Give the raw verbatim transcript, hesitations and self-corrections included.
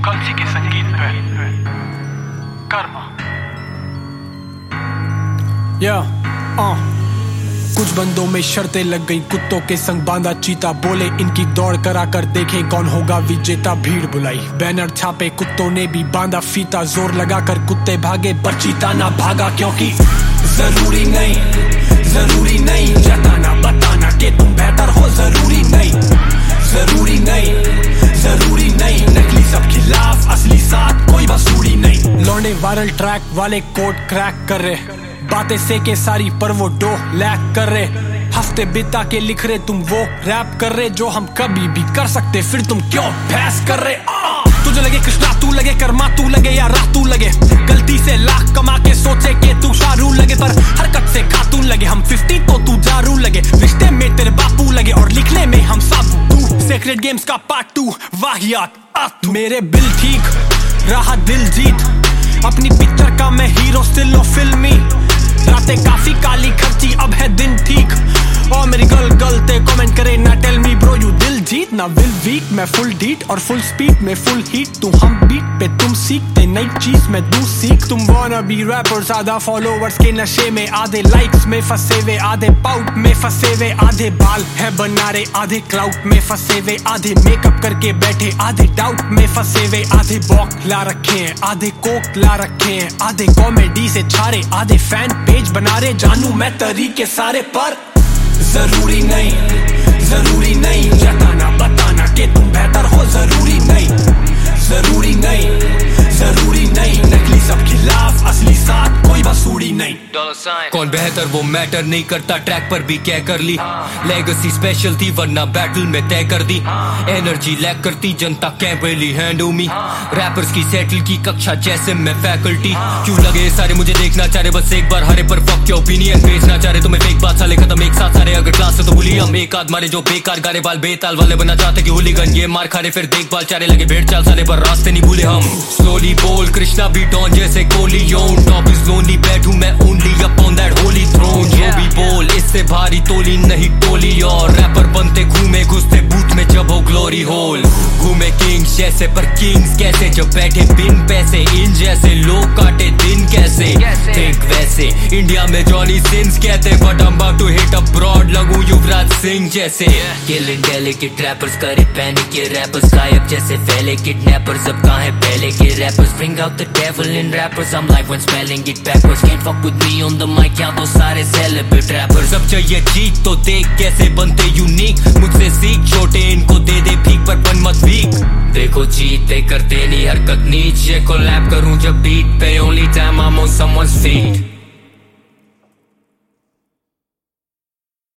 कल्सी के संगीत पे कर्मा। या yeah, कुछ बंदों में शर्तें लग गई, कुत्तों के संग बांधा चीता, बोले इनकी दौड़ करा कर देखें कौन होगा विजेता। भीड़ बुलाई, बैनर छापे, कुत्तों ने भी बांधा फीता, जोर लगा कर कुत्ते भागे पर चीता ना भागा। क्योंकि जरूरी नहीं, जरूरी नहीं जताना बताना कि तुम बेहतर हो, जरूरी नहीं, जरूरी नहीं, जरूरी नहीं। नकली सब खिलाफ, असली साथ कोई बसूड़ी नहीं। लौंडे वायरल ट्रैक वाले कोड क्रैक कर रहे, बातें से के सारी पर वो डो लैक कर रहे। हफ्ते बिता के लिख रहे तुम वो रैप कर रहे जो हम कभी भी कर सकते, फिर तुम क्यों बहस कर रहे। आ! तुझे लगे कृष्णा तू लगे कर्मा तू लगे या राह तू लगे, गलती से लाख कमा के सोचे कि तू शाहरुख लगे, पर हरकत से खातून लगे। हम फिफ्टी तो तू जारू लगे, रिश्ते में तेरे बापू लगे और लिखने में हम साबू। तू सीक्रेट गेम्स का पार्ट टू वाहियात। मेरे बिल ठीक रहा दिल जीत, अपनी पिक्चर का मैं हीरो स्टिल फिल्मी। रातें काफी काली खर्ची, अब है दिन ठीक। और मेरी गर्ल गलते कमेंट करे ना टेल मी ब्रो यू दिल जीत ना विल वीक। मैं फुल डीट और फुल स्पीड में फुल हीट, तू हम बीट पे तुम सीखते नई चीज मैं दूं सीख। तुम वाना बी रैपर, ज्यादा फॉलोवर्स के नशे में, आधे लाइक्स में फंसे हुए, आधे पाउट में फंसे हुए, आधे बाल है बनारे, आधे क्लाउड में फंसे हुए, आधे मेकअप करके बैठे, आधे डाउट में फंसे हुए, आधे बॉक ला रखे हैं, आधे कोक ला रखे हैं, आधे कॉमेडी से छारे, आधे फैन पेज बना रहे। जानू मैं तरीके सारे पर जरूरी नहीं, जरूरी नहीं जताना बताना कि तुम बेहतर हो, जरूरी नहीं, जरूरी नहीं, जरूरी नहीं। नकली सब खिलाफ, असली साथ कोई बसूड़ी नहीं। कौन बेहतर वो मैटर नहीं करता, ट्रैक पर भी क्या कर ली। लेगेसी स्पेशल थी वरना बैटल में तय कर दी। एनर्जी लैक करती जनता कैंप वेली हैंडो मी। रैपर्स की सेटल की कक्षा जैसे मैं फैकल्टी। क्यों लगे सारे मुझे देखना चाह रहे, बस एक बार हरे पर फक के ओपिनियन बेचना चाह रहे। तुम्हें फेक बात साले खत्म एक साथ सारे, अगर क्लास से तो भूली हम। एक आध मारे जो बेकार गारे बाल बेताल वाले बना चाहते कि हुलीगन, ये मार खारे फिर देखभाल चारे लगे भेड़ चाल साले, पर रास्ते नहीं भूले हम। स्लोली बोल कृष्णा भी डॉन जैसे Corleone, top is lonely बैठू मैं only upon that holy throne. जो भी बोल इससे भारी तोली नहीं टोली, और रैपर बनते घूमे घुसते बूथ में जब हो ग्लोरी होल। घूमे किंग्स जैसे पर किंग्स कैसे, जब बैठे बिन पैसे इन जैसे, लोग काटे दिन कैसे थिंक वैसे। इंडिया में जॉनी सिंस कहते but I'm about to hit abroad, लगूं युवराज सिंह जैसे। Killing delicate rappers करे पैनिक, ये rappers गायब जैसे फैले। Kidnappers अब कहाँ है पहले के rappers, bring out the devil in rappers, I'm live when spelling it backwards, can't fuck with me on the mic, यहाँ तो सारे celebrate rappers। सब चाहिए जीत तो देख कैसे बनते यूनिक, मुझसे सीख छोटे इनको दे दे भीख पर बन मत वीक। देखो जीते करते नहीं हरकत नीचे, कोलैब करूं जब बीट पे, only time I'm on someone's feet।